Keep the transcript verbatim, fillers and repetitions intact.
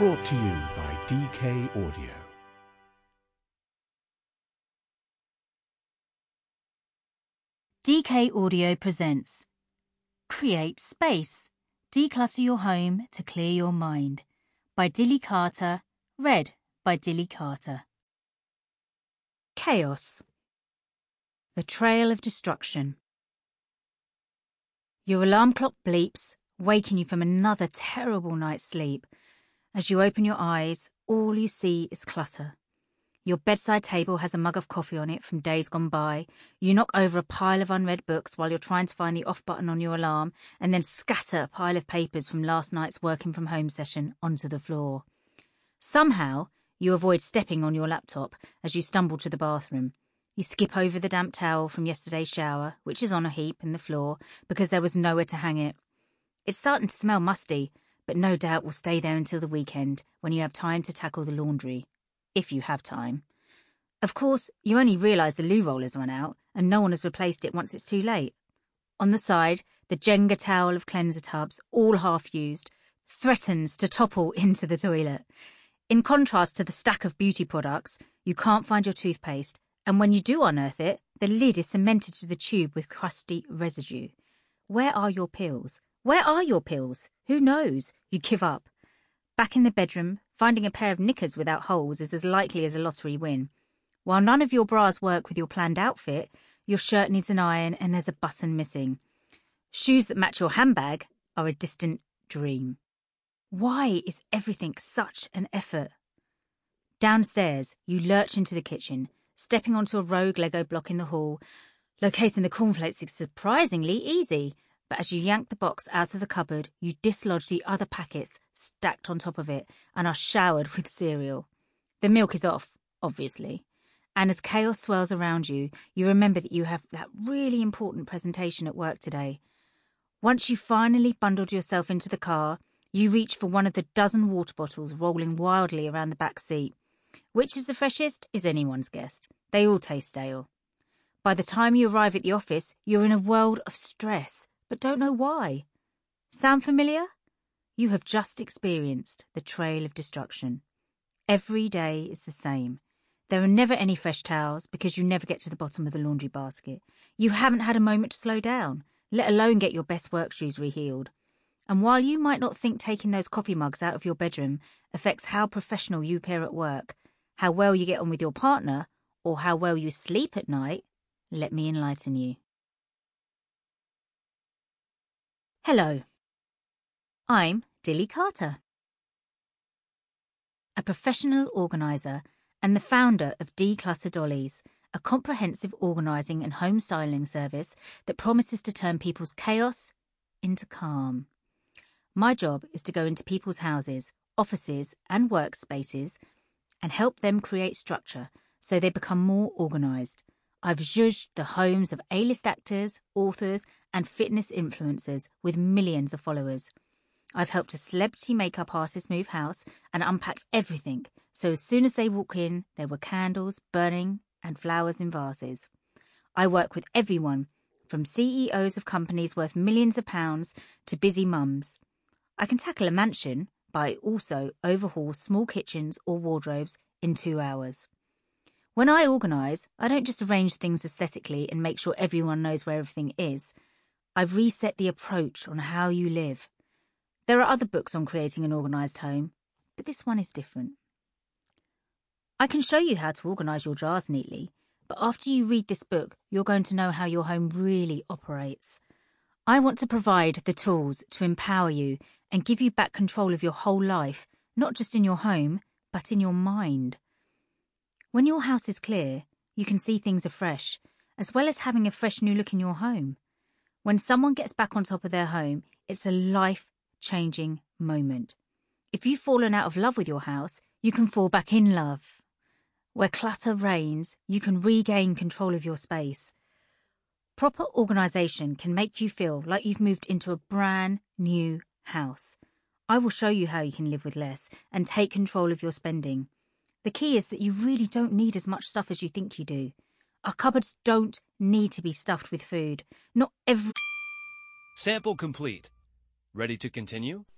Brought to you by D K Audio. D K Audio presents Create Space. Declutter your home to clear your mind by Dilly Carter, read by Dilly Carter. Chaos. The Trail of Destruction. Your alarm clock bleeps, waking you from another terrible night's sleep. As you open your eyes, all you see is clutter. Your bedside table has a mug of coffee on it from days gone by. You knock over a pile of unread books while you're trying to find the off button on your alarm and then scatter a pile of papers from last night's working from home session onto the floor. Somehow, you avoid stepping on your laptop as you stumble to the bathroom. You skip over the damp towel from yesterday's shower, which is on a heap in the floor because there was nowhere to hang it. It's starting to smell musty, but no doubt will stay there until the weekend when you have time to tackle the laundry. If you have time. Of course, you only realise the loo roll has run out and no one has replaced it once it's too late. On the side, the Jenga towel of cleanser tubs, all half used, threatens to topple into the toilet. In contrast to the stack of beauty products, you can't find your toothpaste, and when you do unearth it, the lid is cemented to the tube with crusty residue. Where are your pills? Where are your pills? Who knows? You give up. Back in the bedroom, finding a pair of knickers without holes is as likely as a lottery win. While none of your bras work with your planned outfit, your shirt needs an iron and there's a button missing. Shoes that match your handbag are a distant dream. Why is everything such an effort? Downstairs, you lurch into the kitchen, stepping onto a rogue Lego block in the hall. Locating the cornflakes is surprisingly easy. But as you yank the box out of the cupboard, you dislodge the other packets stacked on top of it and are showered with cereal. The milk is off, obviously. And as chaos swirls around you, you remember that you have that really important presentation at work today. Once you've finally bundled yourself into the car, you reach for one of the dozen water bottles rolling wildly around the back seat. Which is the freshest is anyone's guess. They all taste stale. By the time you arrive at the office, you're in a world of stress, but don't know why. Sound familiar? You have just experienced the trail of destruction. Every day is the same. There are never any fresh towels because you never get to the bottom of the laundry basket. You haven't had a moment to slow down, let alone get your best work shoes rehealed. And while you might not think taking those coffee mugs out of your bedroom affects how professional you appear at work, how well you get on with your partner, or how well you sleep at night, let me enlighten you. Hello, I'm Dilly Carter, a professional organiser and the founder of Declutter Dollies, a comprehensive organising and home styling service that promises to turn people's chaos into calm. My job is to go into people's houses, offices and workspaces and help them create structure so they become more organised. I've zhuzhed the homes of A-list actors, authors and fitness influencers with millions of followers. I've helped a celebrity makeup artist move house and unpacked everything, so as soon as they walk in, there were candles burning and flowers in vases. I work with everyone, from C E Os of companies worth millions of pounds to busy mums. I can tackle a mansion, but I also overhaul small kitchens or wardrobes in two hours. When I organise, I don't just arrange things aesthetically and make sure everyone knows where everything is. I've reset the approach on how you live. There are other books on creating an organised home, but this one is different. I can show you how to organise your jars neatly, but after you read this book, you're going to know how your home really operates. I want to provide the tools to empower you and give you back control of your whole life, not just in your home, but in your mind. When your house is clear, you can see things afresh, as well as having a fresh new look in your home. When someone gets back on top of their home, it's a life-changing moment. If you've fallen out of love with your house, you can fall back in love. Where clutter reigns, you can regain control of your space. Proper organisation can make you feel like you've moved into a brand new house. I will show you how you can live with less and take control of your spending. The key is that you really don't need as much stuff as you think you do. Our cupboards don't need to be stuffed with food. Not every... Sample complete. Ready to continue?